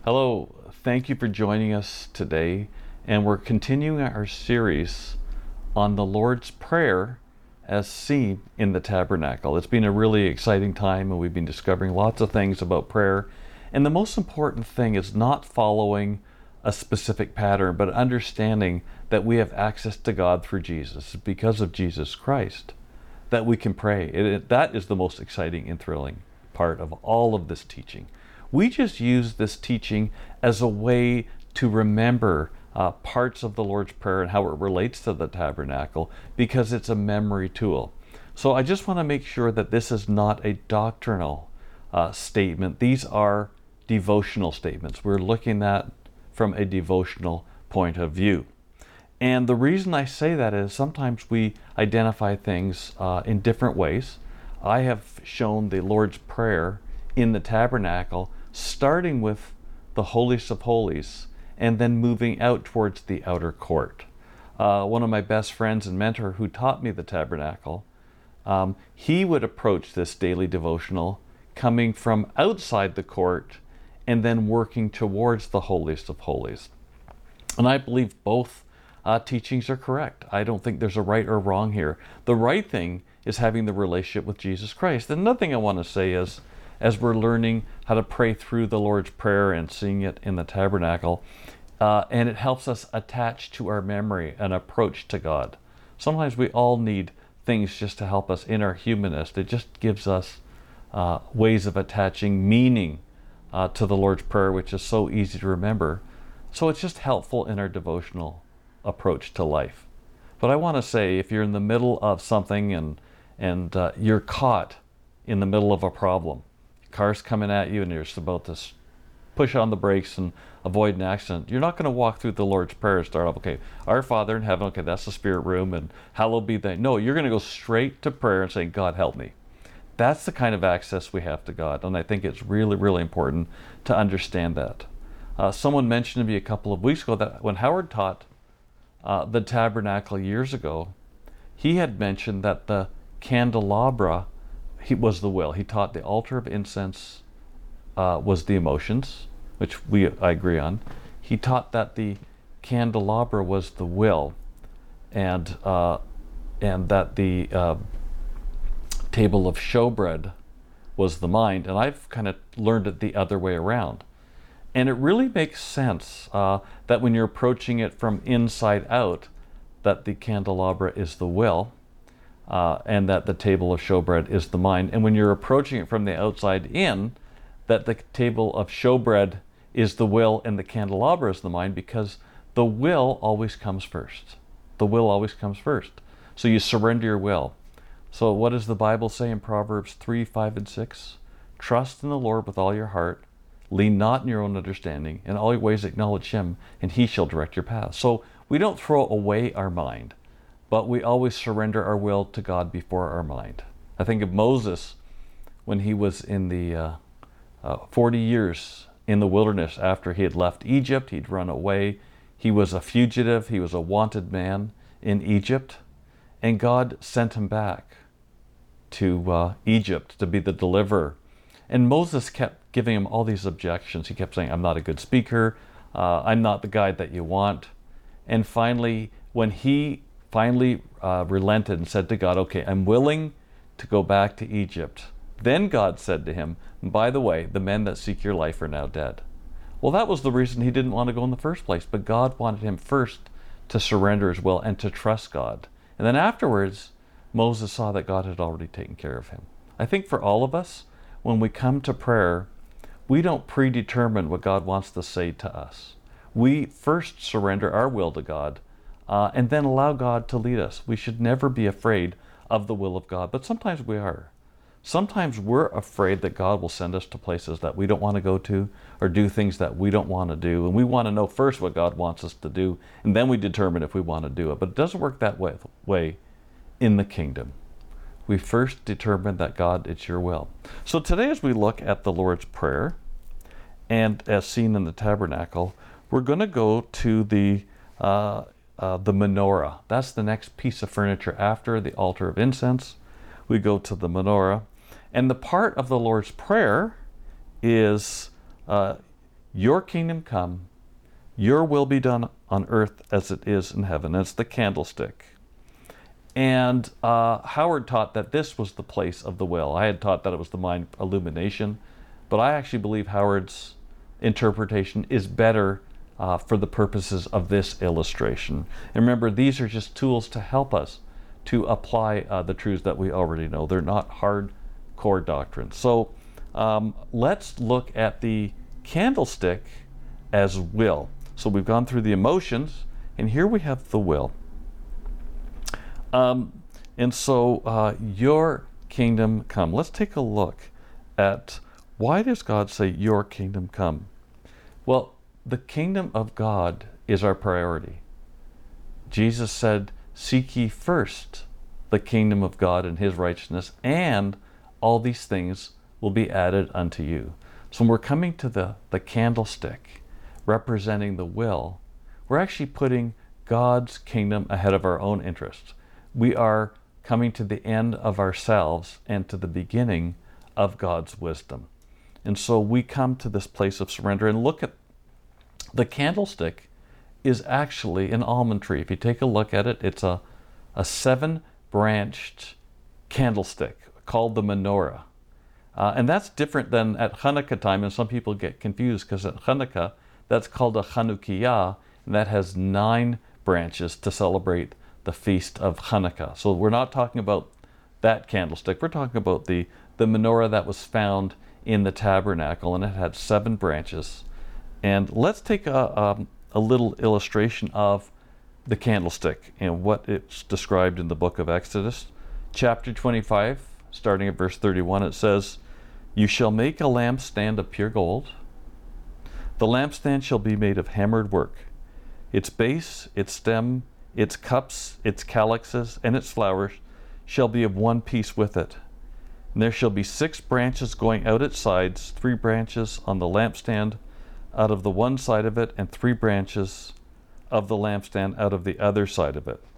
Hello, thank you for joining us today, and we're continuing our series on the Lord's Prayer as seen in the tabernacle. It's been a really exciting time, and we've been discovering lots of things about prayer. And the most important thing is not following a specific pattern, but understanding that we have access to God through Jesus, because of Jesus Christ, that we can pray. That is the most exciting and thrilling part of all of this teaching. We just use this teaching as a way to remember parts of the Lord's Prayer and how it relates to the tabernacle, because it's a memory tool. So I just want to make sure that this is not a doctrinal statement. These are devotional statements. We're looking at from a devotional point of view. And the reason I say that is sometimes we identify things in different ways. I have shown the Lord's Prayer in the tabernacle, starting with the holiest of holies and then moving out towards the outer court. One of my best friends and mentor who taught me the tabernacle, he would approach this daily devotional coming from outside the court and then working towards the holiest of holies. And I believe both teachings are correct. I don't think there's a right or wrong here. The right thing is having the relationship with Jesus Christ. And another thing I want to say is, as we're learning how to pray through the Lord's Prayer and seeing it in the tabernacle, and it helps us attach to our memory an approach to God. Sometimes we all need things just to help us in our humanness. It just gives us ways of attaching meaning to the Lord's Prayer, which is so easy to remember. So it's just helpful in our devotional approach to life. But I want to say, if you're in the middle of something and you're caught in the middle of a problem, car's coming at you and you're just about to push on the brakes and avoid an accident, you're not going to walk through the Lord's Prayer and start off, okay, Our Father in heaven, okay, that's the spirit room, and hallowed be thy. No, you're going to go straight to prayer and say, God, help me. That's the kind of access we have to God, and I think it's really, really important to understand that. Someone mentioned to me a couple of weeks ago that when Howard taught the tabernacle years ago, he had mentioned that the candelabra was the will. He taught the altar of incense was the emotions, which I agree on. He taught that the candelabra was the will, and that the table of showbread was the mind. And I've kind of learned it the other way around. And it really makes sense that when you're approaching it from inside out, that the candelabra is the will, and that the table of showbread is the mind. And when you're approaching it from the outside in, that the table of showbread is the will and the candelabra is the mind, because the will always comes first. The will always comes first. So you surrender your will. So what does the Bible say in Proverbs 3, 5, and 6? Trust in the Lord with all your heart. Lean not in your own understanding. In all your ways acknowledge him, and he shall direct your path. So we don't throw away our mind, but we always surrender our will to God before our mind. I think of Moses when he was in the 40 years in the wilderness after he had left Egypt. He'd run away. He was a fugitive. He was a wanted man in Egypt. And God sent him back to Egypt to be the deliverer. And Moses kept giving him all these objections. He kept saying, I'm not a good speaker. I'm not the guy that you want. And finally, when he relented and said to God, okay, I'm willing to go back to Egypt. Then God said to him, by the way, the men that seek your life are now dead. Well, that was the reason he didn't want to go in the first place. But God wanted him first to surrender his will and to trust God. And then afterwards, Moses saw that God had already taken care of him. I think for all of us, when we come to prayer, we don't predetermine what God wants to say to us. We first surrender our will to God, and then allow God to lead us. We should never be afraid of the will of God, but sometimes we are. Sometimes we're afraid that God will send us to places that we don't want to go to, or do things that we don't want to do, and we want to know first what God wants us to do, and then we determine if we want to do it. But it doesn't work that way in the kingdom. We first determine that God, it's your will. So today, as we look at the Lord's Prayer, and as seen in the tabernacle, we're going to go to the menorah. That's the next piece of furniture after the altar of incense. We go to the menorah. And the part of the Lord's Prayer is your kingdom come, your will be done on earth as it is in heaven. It's the candlestick. And Howard taught that this was the place of the will. I had taught that it was the mind illumination, but I actually believe Howard's interpretation is better for the purposes of this illustration. And remember, these are just tools to help us to apply the truths that we already know. They're not hardcore doctrines. So let's look at the candlestick as will. So we've gone through the emotions, and here we have the will. And so your kingdom come. Let's take a look at, why does God say your kingdom come? Well, the kingdom of God is our priority. Jesus said, seek ye first the kingdom of God and his righteousness, and all these things will be added unto you. So when we're coming to the candlestick representing the will, we're actually putting God's kingdom ahead of our own interests. We are coming to the end of ourselves and to the beginning of God's wisdom. And so we come to this place of surrender, and look at the candlestick is actually an almond tree. If you take a look at it, it's a 7-branched candlestick called the menorah. And that's different than at Hanukkah time, and some people get confused because at Hanukkah, that's called a Chanukiah, and that has 9 branches to celebrate the feast of Hanukkah. So we're not talking about that candlestick. We're talking about the menorah that was found in the tabernacle, and it had 7 branches. And let's take a little illustration of the candlestick and what it's described in the book of Exodus. Chapter 25, starting at verse 31, it says, you shall make a lampstand of pure gold. The lampstand shall be made of hammered work. Its base, its stem, its cups, its calyxes, and its flowers shall be of one piece with it. And there shall be 6 branches going out its sides, 3 branches on the lampstand out of the one side of it, and 3 branches of the lampstand out of the other side of it.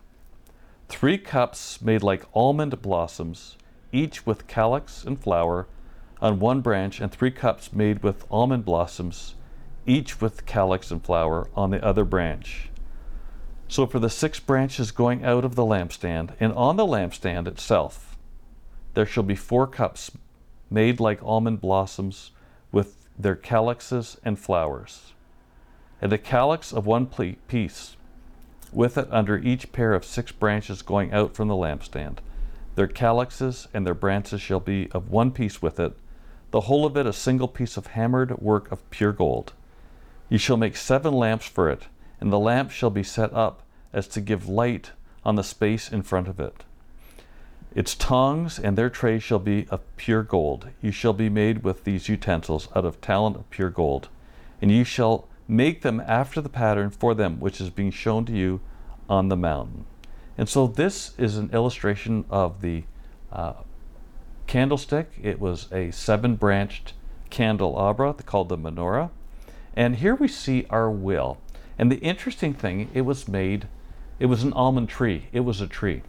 3 cups made like almond blossoms, each with calyx and flower on one branch, and 3 cups made with almond blossoms, each with calyx and flower on the other branch. So for the 6 branches going out of the lampstand, and on the lampstand itself, there shall be 4 cups made like almond blossoms with their calyxes and flowers, and a calyx of one piece with it under each pair of 6 branches going out from the lampstand. Their calyxes and their branches shall be of one piece with it, the whole of it a single piece of hammered work of pure gold. You shall make 7 lamps for it, and the lamp shall be set up as to give light on the space in front of it. Its tongs and their trays shall be of pure gold. You shall be made with these utensils out of talent of pure gold, and you shall make them after the pattern for them which is being shown to you on the mountain. And so this is an illustration of the candlestick. It was a 7-branched candelabra called the menorah. And here we see our will. And the interesting thing, it was an almond tree. It was a tree.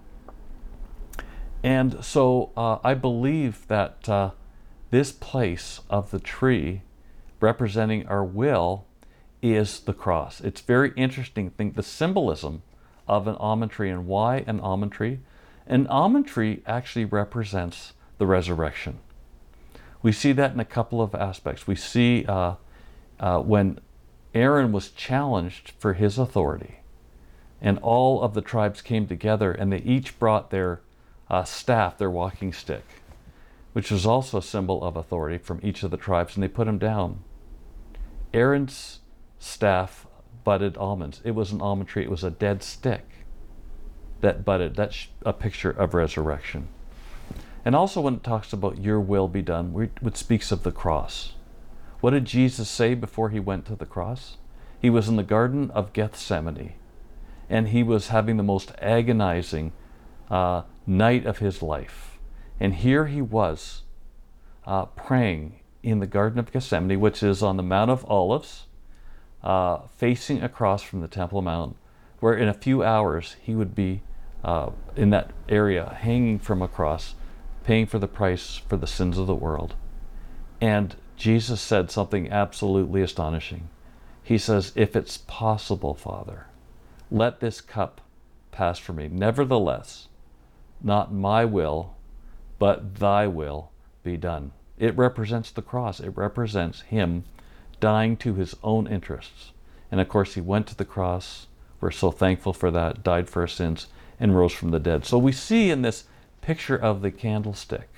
And so I believe that this place of the tree representing our will is the cross. It's very interesting to think the symbolism of an almond tree, and why an almond tree. An almond tree actually represents the resurrection. We see that in a couple of aspects. We see when Aaron was challenged for his authority, and all of the tribes came together, and they each brought their staff, their walking stick, which was also a symbol of authority from each of the tribes, and they put him down. Aaron's staff budded almonds. It was an almond tree. It was a dead stick that budded. That's a picture of resurrection. And also when it talks about your will be done, it speaks of the cross. What did Jesus say before he went to the cross? He was in the Garden of Gethsemane, and he was having the most agonizing night of his life. And here he was praying in the Garden of Gethsemane, which is on the Mount of Olives, facing across from the Temple Mount, where in a few hours he would be in that area, hanging from a cross, paying for the price for the sins of the world. And Jesus said something absolutely astonishing. He says, if it's possible, Father, let this cup pass from me. Nevertheless, not my will, but thy will be done. It represents the cross. It represents him dying to his own interests. And of course, he went to the cross. We're so thankful for that, died for our sins, and rose from the dead. So we see in this picture of the candlestick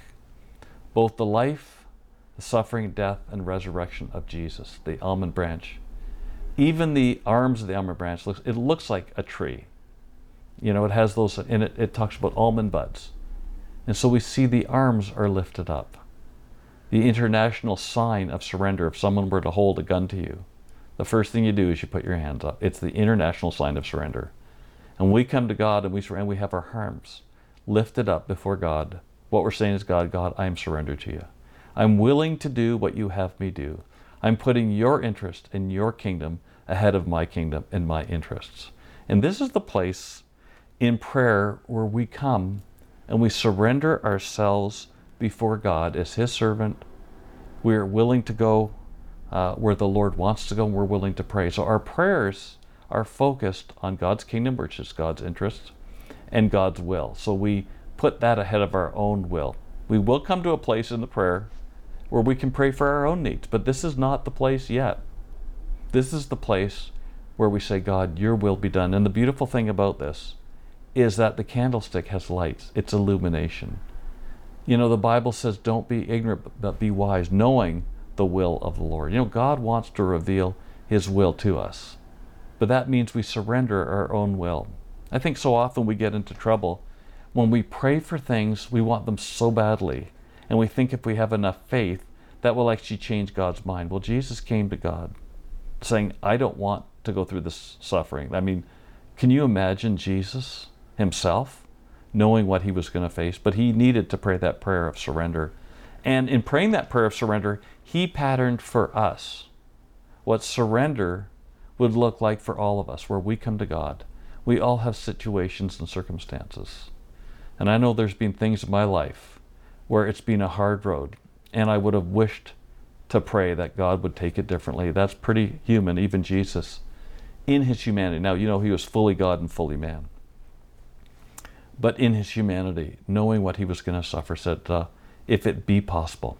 both the life, the suffering, death, and resurrection of Jesus, the almond branch. Even the arms of the almond branch, it looks like a tree. You know, it has those, and it talks about almond buds. And so we see the arms are lifted up. The international sign of surrender, if someone were to hold a gun to you, the first thing you do is you put your hands up. It's the international sign of surrender. And when we come to God and we surrender, we have our arms lifted up before God. What we're saying is, God, I am surrendered to you. I'm willing to do what you have me do. I'm putting your interest in your kingdom ahead of my kingdom and my interests. And this is the place in prayer where we come and we surrender ourselves before God as his servant. We're willing to go where the Lord wants to go, and we're willing to pray. So our prayers are focused on God's kingdom, which is God's interest, and God's will. So we put that ahead of our own will. We will come to a place in the prayer where we can pray for our own needs, but this is not the place yet. This is the place where we say, God, your will be done. And the beautiful thing about this is that the candlestick has lights. It's illumination. You know, the Bible says, don't be ignorant, but be wise, knowing the will of the Lord. You know, God wants to reveal his will to us, but that means we surrender our own will. I think so often we get into trouble when we pray for things, we want them so badly, and we think if we have enough faith, that will actually change God's mind. Well, Jesus came to God saying, I don't want to go through this suffering. I mean, can you imagine Jesus himself knowing what he was going to face? But he needed to pray that prayer of surrender. And in praying that prayer of surrender, he patterned for us what surrender would look like for all of us, where we come to God. We all have situations and circumstances. And I know there's been things in my life where it's been a hard road, and I would have wished to pray that God would take it differently. That's pretty human, even Jesus, in his humanity. Now, you know, he was fully God and fully man. But in his humanity, knowing what he was going to suffer, said, if it be possible.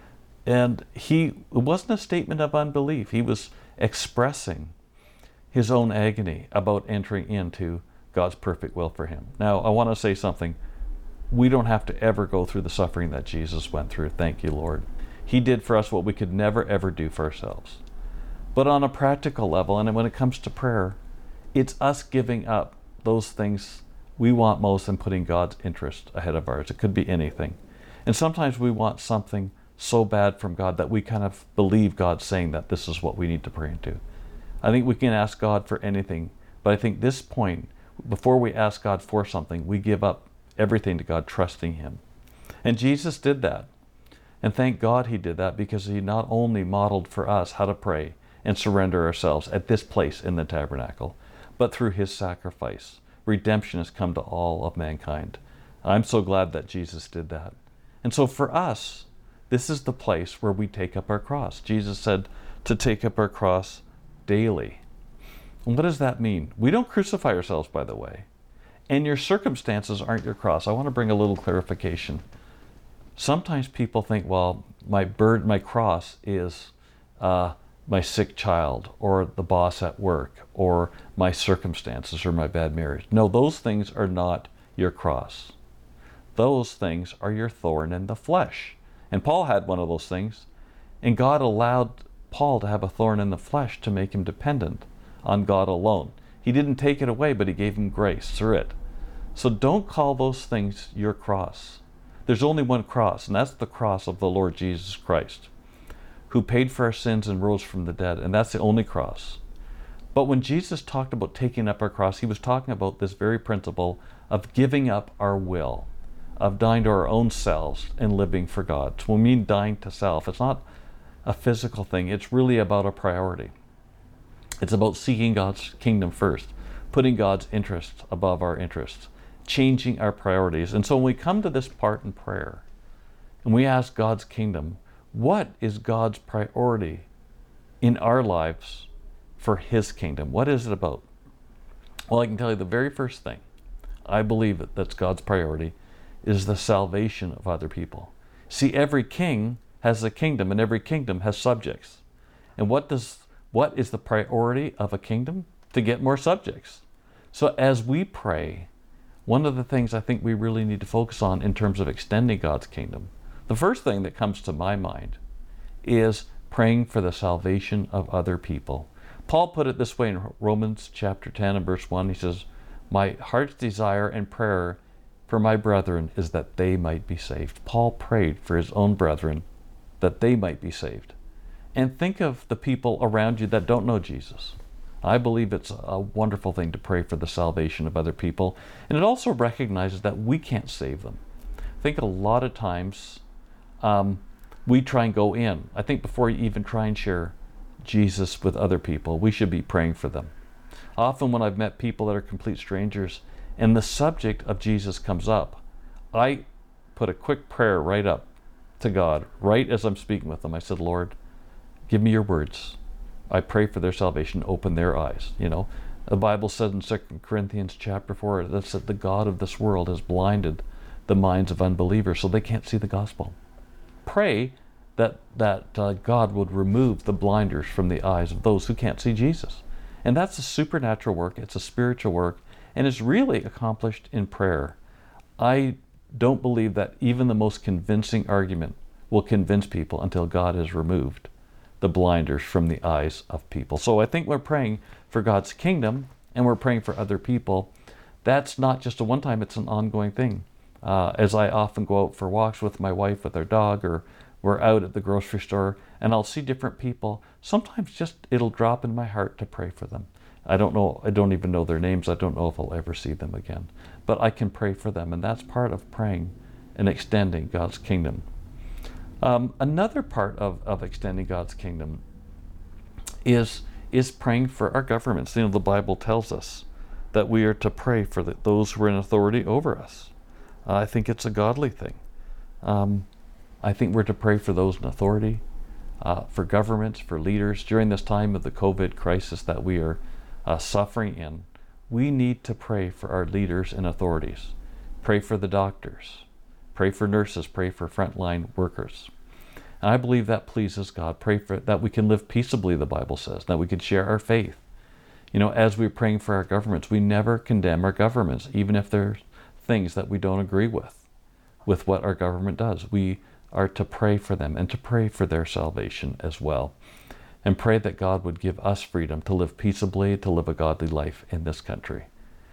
And it wasn't a statement of unbelief. He was expressing his own agony about entering into God's perfect will for him. Now, I want to say something. We don't have to ever go through the suffering that Jesus went through. Thank you, Lord. He did for us what we could never, ever do for ourselves. But on a practical level, and when it comes to prayer, it's us giving up those things we want most and putting God's interest ahead of ours. It could be anything. And sometimes we want something so bad from God that we kind of believe God's saying that this is what we need to pray into. I think we can ask God for anything, but I think this point, before we ask God for something, we give up everything to God, trusting him. And Jesus did that. And thank God he did that, because he not only modeled for us how to pray and surrender ourselves at this place in the tabernacle, but through his sacrifice, redemption has come to all of mankind. I'm so glad that Jesus did that. And so for us, this is the place where we take up our cross. Jesus said to take up our cross daily. And what does that mean? We don't crucify ourselves, by the way. And your circumstances aren't your cross. I want to bring a little clarification. Sometimes people think, well, my cross is my sick child, or the boss at work, or my circumstances, or my bad marriage. No, those things are not your cross. Those things are your thorn in the flesh. And Paul had one of those things, and God allowed Paul to have a thorn in the flesh to make him dependent on God alone. He didn't take it away, but he gave him grace through it. So don't call those things your cross. There's only one cross, and that's the cross of the Lord Jesus Christ, who paid for our sins and rose from the dead, and that's the only cross. But when Jesus talked about taking up our cross, he was talking about this very principle of giving up our will, of dying to our own selves and living for God. So when we mean dying to self, it's not a physical thing. It's really about a priority. It's about seeking God's kingdom first, putting God's interests above our interests, changing our priorities. And so when we come to this part in prayer and we ask God's kingdom, What is God's priority in our lives for His kingdom? What is it about? Well, I can tell you the very first thing I believe that's God's priority is the salvation of other people. See, every king has a kingdom, and every kingdom has subjects. And what is the priority of a kingdom? To get more subjects. So as we pray, one of the things I think we really need to focus on in terms of extending God's kingdom, the first thing that comes to my mind is praying for the salvation of other people. Paul put it this way in Romans chapter 10 and verse 1. He says, "My heart's desire and prayer for my brethren is that they might be saved." Paul prayed for his own brethren that they might be saved. And think of the people around you that don't know Jesus. I believe it's a wonderful thing to pray for the salvation of other people. And it also recognizes that we can't save them. I think a lot of times we try and go in. I think before you even try and share Jesus with other people, we should be praying for them. Often when I've met people that are complete strangers and the subject of Jesus comes up, I put a quick prayer right up to God, right as I'm speaking with them. I said, "Lord, give me your words. I pray for their salvation. Open their eyes." You know, the Bible says in 2 Corinthians chapter 4 that the God of this world has blinded the minds of unbelievers so they can't see the gospel. Pray that God would remove the blinders from the eyes of those who can't see Jesus. And that's a supernatural work. It's a spiritual work. And it's really accomplished in prayer. I don't believe that even the most convincing argument will convince people until God has removed the blinders from the eyes of people. So I think we're praying for God's kingdom and we're praying for other people. That's not just a one time, it's an ongoing thing. As I often go out for walks with my wife, with our dog, or we're out at the grocery store and I'll see different people, sometimes just it'll drop in my heart to pray for them. I don't even know their names. I don't know if I'll ever see them again. But I can pray for them, and that's part of praying and extending God's kingdom. Another part of extending God's kingdom is praying for our governments. You know, the Bible tells us that we are to pray for those who are in authority over us. I think it's a godly thing. I think we're to pray for those in authority, for governments, for leaders. During this time of the COVID crisis that we are suffering in, we need to pray for our leaders and authorities. Pray for the doctors. Pray for nurses. Pray for frontline workers. And I believe that pleases God. Pray for that we can live peaceably, the Bible says, that we can share our faith. You know, as we're praying for our governments, we never condemn our governments, even if there's things that we don't agree with what our government does. We are to pray for them and to pray for their salvation as well. And pray that God would give us freedom to live peaceably, to live a godly life in this country.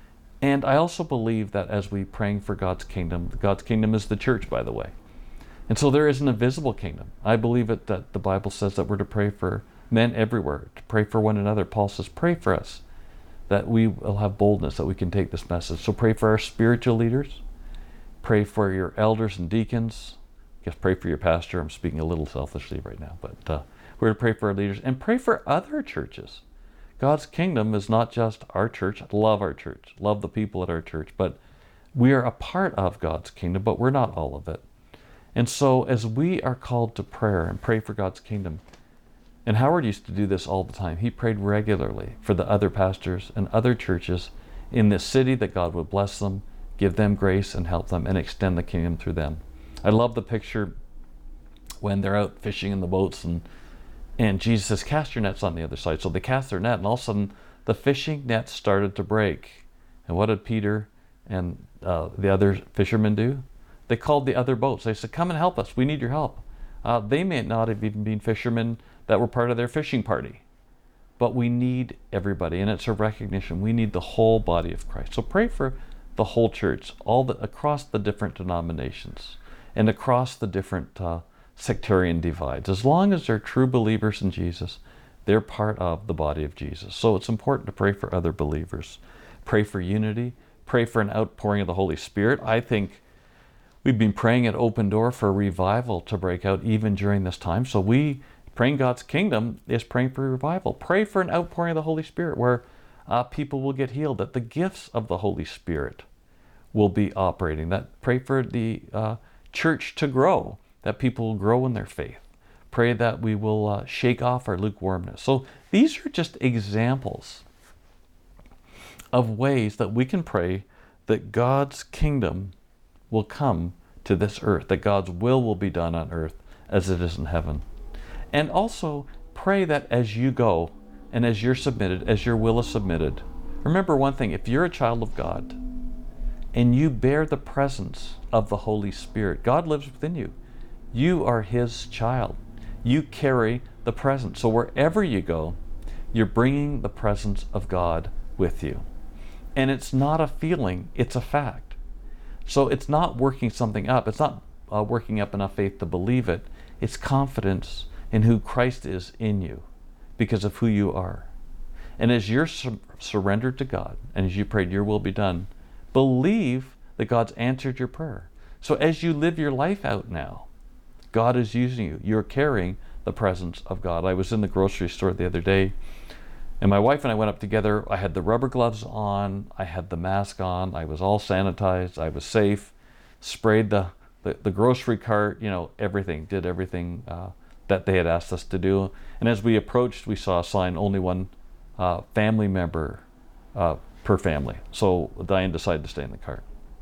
And I also believe that as we praying for God's kingdom is the church, by the way. And so there is an invisible kingdom. I believe that the Bible says that we're to pray for men everywhere, to pray for one another. Paul says, pray for us, that we will have boldness, that we can take this message. So pray for our spiritual leaders. Pray for your elders and deacons. I guess pray for your pastor. I'm speaking a little selfishly right now, but we're to pray for our leaders and pray for other churches. God's kingdom is not just our church. Love our church. Love the people at our church. But we are a part of God's kingdom, but we're not all of it. And so as we are called to prayer and pray for God's kingdom, and Howard used to do this all the time. He prayed regularly for the other pastors and other churches in this city, that God would bless them, give them grace and help them and extend the kingdom through them. I love the picture when they're out fishing in the boats and Jesus says, cast your nets on the other side. So they cast their net, and all of a sudden the fishing nets started to break. And what did Peter and the other fishermen do? They called the other boats. They said, come and help us. We need your help. They may not have even been fishermen that were part of their fishing party. But we need everybody, and it's a recognition. We need the whole body of Christ. So pray for the whole church, across the different denominations and across the different sectarian divides. As long as they're true believers in Jesus, they're part of the body of Jesus. So it's important to pray for other believers. Pray for unity. Pray for an outpouring of the Holy Spirit. I think we've been praying at Open Door for revival to break out even during this time. So praying God's kingdom is praying for revival. Pray for an outpouring of the Holy Spirit where people will get healed, that the gifts of the Holy Spirit will be operating. That pray for the church to grow, that people will grow in their faith. Pray that we will shake off our lukewarmness. So these are just examples of ways that we can pray that God's kingdom will come to this earth, that God's will be done on earth as it is in heaven. And also pray that as you go and as you're submitted, as your will is submitted, remember one thing: if you're a child of God and you bear the presence of the Holy Spirit, God lives within you. You are His child. You carry the presence. So wherever you go, you're bringing the presence of God with you. And it's not a feeling, it's a fact. So it's not working something up. It's not working up enough faith to believe it. It's confidence in who Christ is in you because of who you are. And as you're surrendered to God and as you prayed, your will be done, believe that God's answered your prayer. So as you live your life out now, God is using you. You're carrying the presence of God. I was in the grocery store the other day, and my wife and I went up together. I had the rubber gloves on. I had the mask on. I was all sanitized. I was safe. Sprayed the grocery cart, everything. Did everything that they had asked us to do. And as we approached, we saw a sign, only one family member per family. So Diane decided to stay in the cart.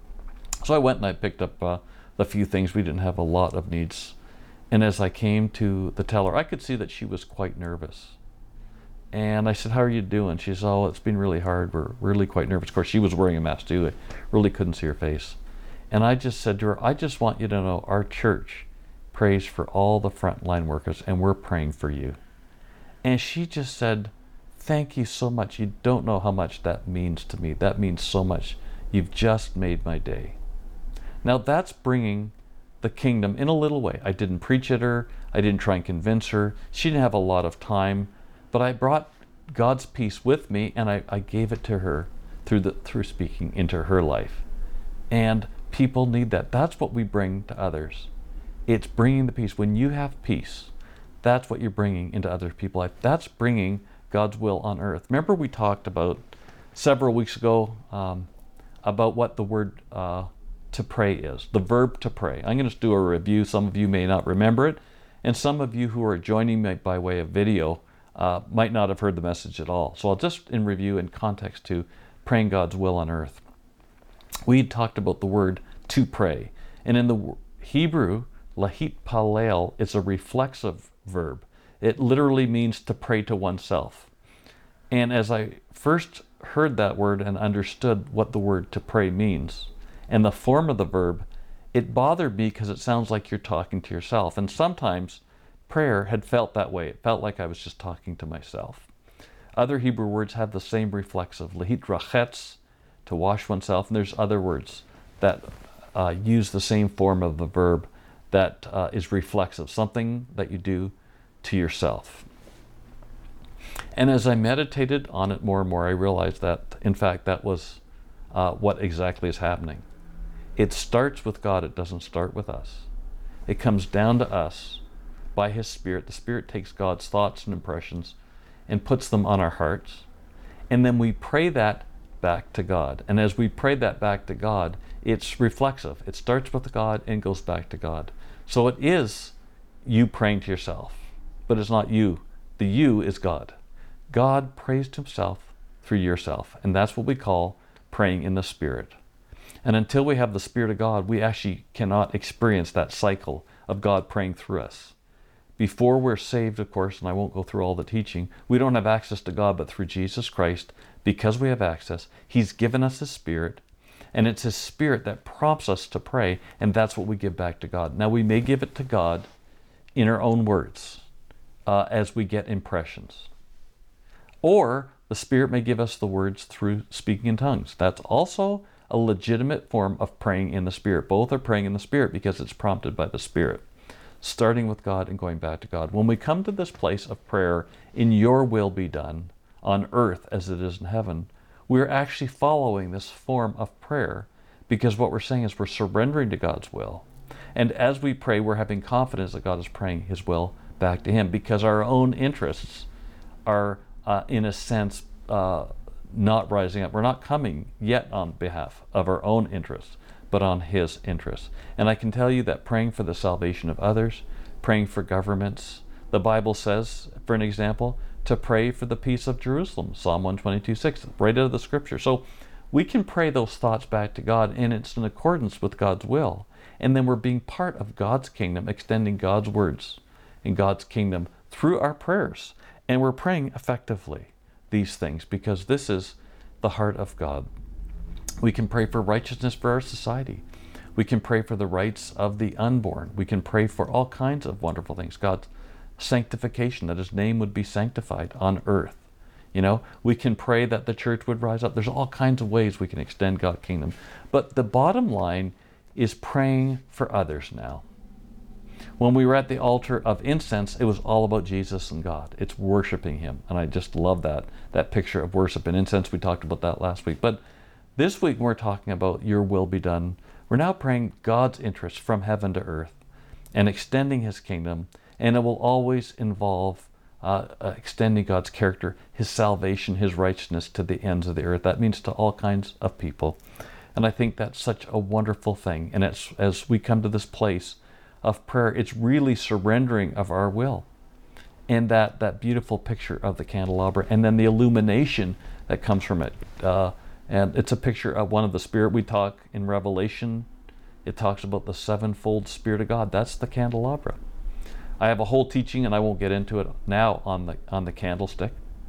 So I went and I picked up the few things. We didn't have a lot of needs. And as I came to the teller, I could see that she was quite nervous. And I said, "How are you doing?" She said, "Oh, it's been really hard. We're really quite nervous." Of course, she was wearing a mask too. I really couldn't see her face. And I just said to her, "I just want you to know our church prays for all the frontline workers, and we're praying for you." And she just said, "Thank you so much. You don't know how much that means to me. That means so much. You've just made my day." Now that's bringing the kingdom in a little way. I didn't preach at her. I didn't try and convince her. She didn't have a lot of time, but I brought God's peace with me, and I gave it to her through speaking into her life. And people need that. That's what we bring to others. It's bringing the peace. When you have peace, that's what you're bringing into other people's life. That's bringing God's will on earth. Remember we talked about several weeks ago about what the word to pray is, the verb to pray. I'm going to do a review. Some of you may not remember it, and some of you who are joining me by way of video might not have heard the message at all. So I'll just in review in context to praying God's will on earth. We talked about the word to pray, and in the Hebrew, lahit palel is a reflexive verb. It literally means to pray to oneself. And as I first heard that word and understood what the word to pray means, and the form of the verb, it bothered me because it sounds like you're talking to yourself. And sometimes prayer had felt that way. It felt like I was just talking to myself. Other Hebrew words have the same reflexive, lahit rachetz, to wash oneself. And there's other words that use the same form of the verb that is reflexive, something that you do to yourself. And as I meditated on it more and more, I realized that, in fact, that was what exactly is happening. It starts with God. It doesn't start with us. It comes down to us by His Spirit. The Spirit takes God's thoughts and impressions and puts them on our hearts. And then we pray that back to God. And as we pray that back to God, it's reflexive. It starts with God and goes back to God. So it is you praying to yourself, but it's not you. The you is God. God prays to Himself through yourself. And that's what we call praying in the Spirit. And until we have the Spirit of God, we actually cannot experience that cycle of God praying through us. Before we're saved, of course, and I won't go through all the teaching, we don't have access to God, but through Jesus Christ, because we have access, He's given us His Spirit, and it's His Spirit that prompts us to pray, and that's what we give back to God. Now, we may give it to God in our own words as we get impressions. Or the Spirit may give us the words through speaking in tongues. That's also a legitimate form of praying in the Spirit. Both are praying in the Spirit because it's prompted by the Spirit, starting with God and going back to God. When we come to this place of prayer, in your will be done on earth as it is in heaven, we're actually following this form of prayer because what we're saying is we're surrendering to God's will. And as we pray, we're having confidence that God is praying His will back to Him because our own interests are, in a sense, not rising up. We're not coming yet on behalf of our own interests, but on His interests. And I can tell you that praying for the salvation of others, praying for governments, The Bible says, for an example, to pray for the peace of Jerusalem, Psalm 122:6, right out of the scripture. So we can pray those thoughts back to God, and it's in accordance with God's will. And then we're being part of God's kingdom, extending God's words in God's kingdom through our prayers. And we're praying effectively these things because this is the heart of God. We can pray for righteousness for our society. We can pray for the rights of the unborn. We can pray for all kinds of wonderful things. God's sanctification, that his name would be sanctified on earth. We can pray that the church would rise up. There's all kinds of ways we can extend God's kingdom. But the bottom line is praying for others now. When we were at the altar of incense, it was all about Jesus and God. It's worshiping him. And I just love that picture of worship and incense. We talked about that last week. But this week we're talking about your will be done. We're now praying God's interests from heaven to earth and extending his kingdom. And it will always involve extending God's character, his salvation, his righteousness to the ends of the earth. That means to all kinds of people. And I think that's such a wonderful thing. And as we come to this place of prayer, it's really surrendering of our will. And that beautiful picture of the candelabra, and then the illumination that comes from it. And it's a picture of one of the Spirit. We talk in Revelation, it talks about the sevenfold Spirit of God. That's the candelabra. I have a whole teaching, and I won't get into it now on the candlestick.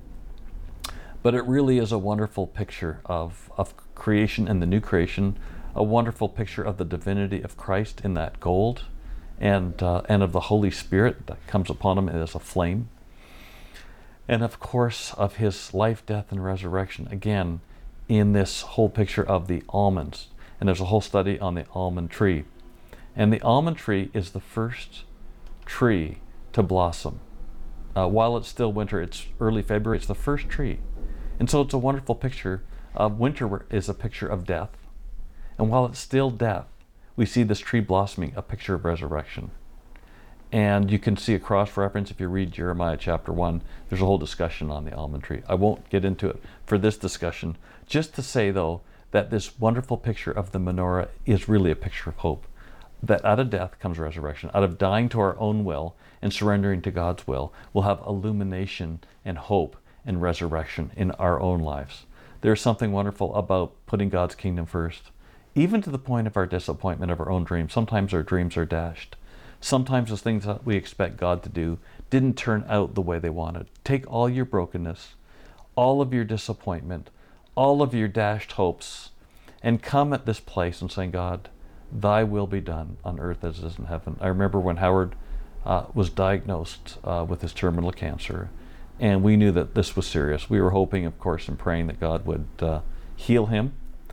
But it really is a wonderful picture of creation and the new creation, a wonderful picture of the divinity of Christ in that gold, and of the Holy Spirit that comes upon him as a flame. And of course of his life, death, and resurrection, again, in this whole picture of the almonds. And there's a whole study on the almond tree. And the almond tree is the first tree to blossom. While it's still winter, it's early February, it's the first tree. And so it's a wonderful picture of winter is a picture of death. And while it's still death, we see this tree blossoming, a picture of resurrection. And you can see a cross-reference if you read Jeremiah chapter 1. There's a whole discussion on the almond tree. I won't get into it for this discussion. Just to say, though, that this wonderful picture of the menorah is really a picture of hope. That out of death comes resurrection. Out of dying to our own will and surrendering to God's will, we'll have illumination and hope and resurrection in our own lives. There's something wonderful about putting God's kingdom first, even to the point of our disappointment of our own dreams. Sometimes our dreams are dashed. Sometimes the things that we expect God to do didn't turn out the way they wanted. Take all your brokenness, all of your disappointment, all of your dashed hopes, and come at this place and say, God, thy will be done on earth as it is in heaven. I remember when Howard was diagnosed with his terminal cancer, and we knew that this was serious. We were hoping, of course, and praying that God would heal him.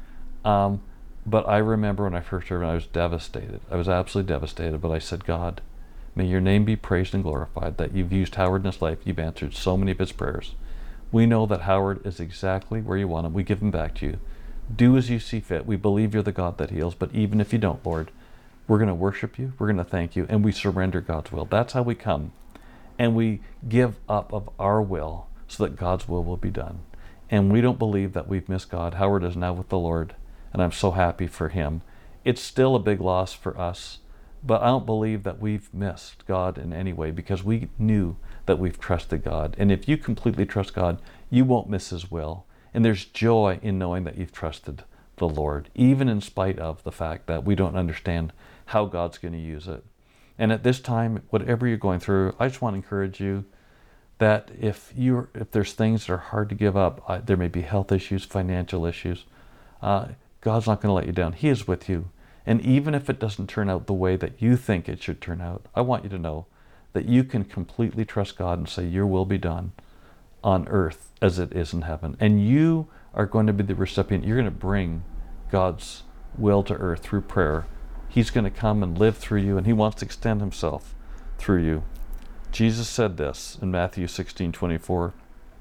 But I remember when I first heard him, I was devastated. I was absolutely devastated. But I said, God, may your name be praised and glorified, that you've used Howard in his life. You've answered so many of his prayers. We know that Howard is exactly where you want him. We give him back to you. Do as you see fit. We believe you're the God that heals. But even if you don't, Lord, we're going to worship you. We're going to thank you. And we surrender God's will. That's how we come. And we give up of our will so that God's will be done. And we don't believe that we've missed God. Howard is now with the Lord. And I'm so happy for him. It's still a big loss for us, but I don't believe that we've missed God in any way because we knew that we've trusted God. And if you completely trust God, you won't miss his will. And there's joy in knowing that you've trusted the Lord, even in spite of the fact that we don't understand how God's going to use it. And at this time, whatever you're going through, I just want to encourage you that if there's things that are hard to give up, there may be health issues, financial issues, God's not going to let you down. He is with you. And even if it doesn't turn out the way that you think it should turn out, I want you to know that you can completely trust God and say, your will be done on earth as it is in heaven. And you are going to be the recipient. You're going to bring God's will to earth through prayer. He's going to come and live through you, and he wants to extend himself through you. Jesus said this in Matthew 16:24.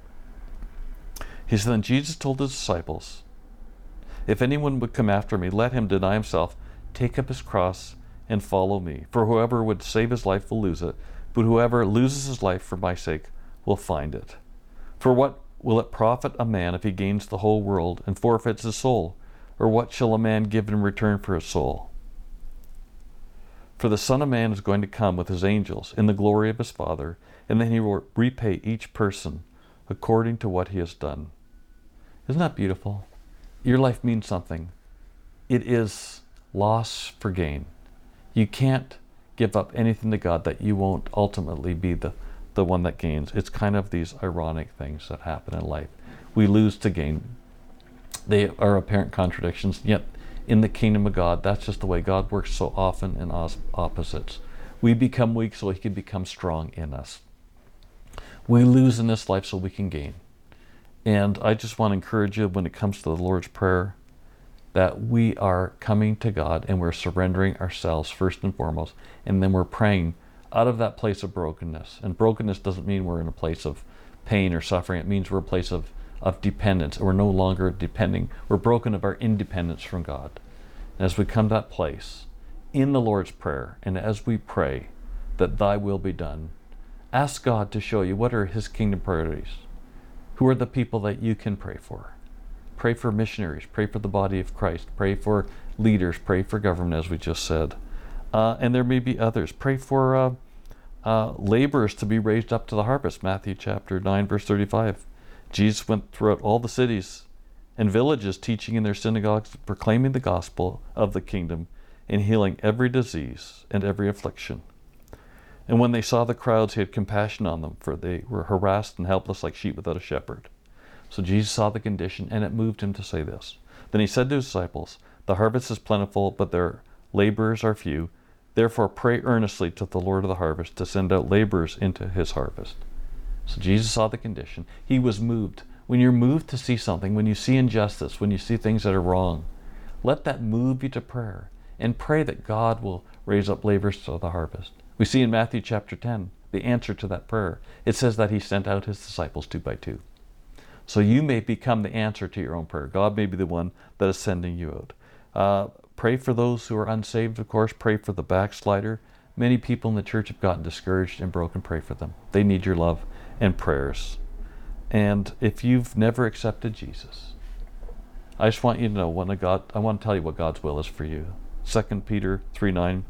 He said, then Jesus told his disciples, if anyone would come after me, let him deny himself, take up his cross, and follow me. For whoever would save his life will lose it, but whoever loses his life for my sake will find it. For what will it profit a man if he gains the whole world and forfeits his soul? Or what shall a man give in return for his soul? For the Son of Man is going to come with his angels in the glory of his Father, and then he will repay each person according to what he has done. Isn't that beautiful? Your life means something. It is loss for gain. You can't give up anything to God that you won't ultimately be the one that gains. It's kind of these ironic things that happen in life. We lose to gain. They are apparent contradictions, yet in the kingdom of God, that's just the way God works so often in opposites. We become weak so he can become strong in us. We lose in this life so we can gain. And I just want to encourage you when it comes to the Lord's Prayer that we are coming to God and we're surrendering ourselves first and foremost, and then we're praying out of that place of brokenness. And brokenness doesn't mean we're in a place of pain or suffering. It means we're a place of dependence. We're no longer depending. We're broken of our independence from God. And as we come to that place in the Lord's Prayer, and as we pray that thy will be done, ask God to show you what are his kingdom priorities. Who are the people that you can pray for? Pray for missionaries. Pray for the body of Christ. Pray for leaders. Pray for government, as we just said. And there may be others. Pray for laborers to be raised up to the harvest. Matthew chapter 9, verse 35. Jesus went throughout all the cities and villages, teaching in their synagogues, proclaiming the gospel of the kingdom, and healing every disease and every affliction. And when they saw the crowds, he had compassion on them, for they were harassed and helpless like sheep without a shepherd. So Jesus saw the condition, and it moved him to say this. Then he said to his disciples, the harvest is plentiful, but their laborers are few. Therefore pray earnestly to the Lord of the harvest to send out laborers into his harvest. So Jesus saw the condition. He was moved. When you're moved to see something, when you see injustice, when you see things that are wrong, let that move you to prayer, and pray that God will raise up laborers to the harvest. We see in Matthew chapter 10 the answer to that prayer. It says that he sent out his disciples 2 by 2. So you may become the answer to your own prayer. God may be the one that is sending you out. Pray for those who are unsaved, of course. Pray for the backslider. Many people in the church have gotten discouraged and broken. Pray for them. They need your love and prayers. And if you've never accepted Jesus, I just want you to know, I want to tell you what God's will is for you. 2 Peter 3:9.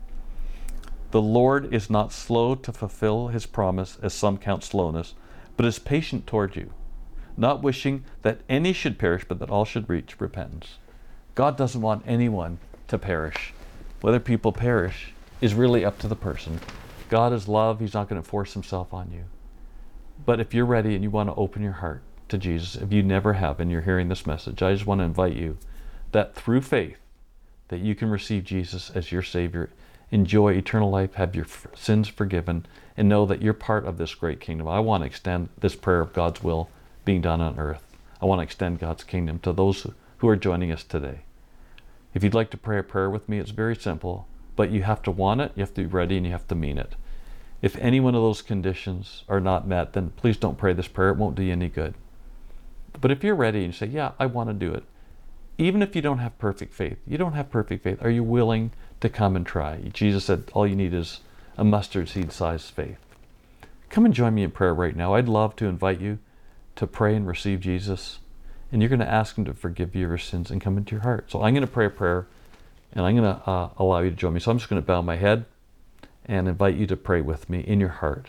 The Lord is not slow to fulfill his promise, as some count slowness, but is patient toward you, not wishing that any should perish, but that all should reach repentance. God doesn't want anyone to perish. Whether people perish is really up to the person. God is love. He's not going to force himself on you. But if you're ready and you want to open your heart to Jesus, if you never have and you're hearing this message, I just want to invite you that through faith that you can receive Jesus as your Savior, enjoy eternal life, have your sins forgiven, and know that you're part of this great kingdom. I want to extend this prayer of God's will being done on earth. I want to extend God's kingdom to those who are joining us today. If you'd like to pray a prayer with me, it's very simple, but you have to want it, you have to be ready, and you have to mean it. If any one of those conditions are not met, then please don't pray this prayer. It won't do you any good. But if you're ready and you say, yeah, I want to do it, even if you don't have perfect faith, are you willing to come and try? Jesus said all you need is a mustard seed sized faith. Come and join me in prayer right now. I'd love to invite you to pray and receive Jesus. And you're going to ask him to forgive you your sins and come into your heart. So I'm going to pray a prayer, and I'm going to allow you to join me. So I'm just going to bow my head and invite you to pray with me in your heart.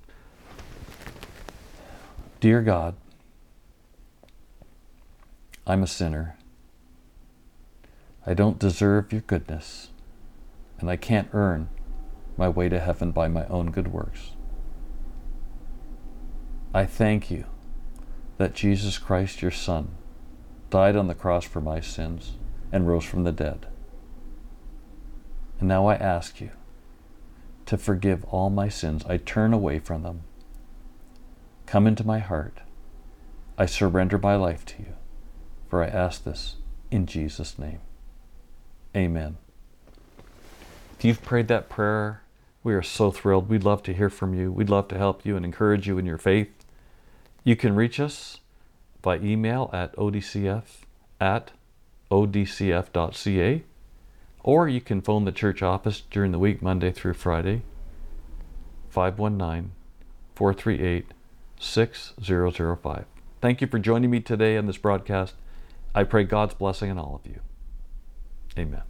Dear God, I'm a sinner. I don't deserve your goodness, and I can't earn my way to heaven by my own good works. I thank you that Jesus Christ, your Son, died on the cross for my sins and rose from the dead. And now I ask you to forgive all my sins. I turn away from them. Come into my heart. I surrender my life to you, for I ask this in Jesus' name. Amen. If you've prayed that prayer, we are so thrilled. We'd love to hear from you. We'd love to help you and encourage you in your faith. You can reach us by email at odcf@odcf.ca, or you can phone the church office during the week, Monday through Friday, 519-438-6005. Thank you for joining me today on this broadcast. I pray God's blessing on all of you. Amen.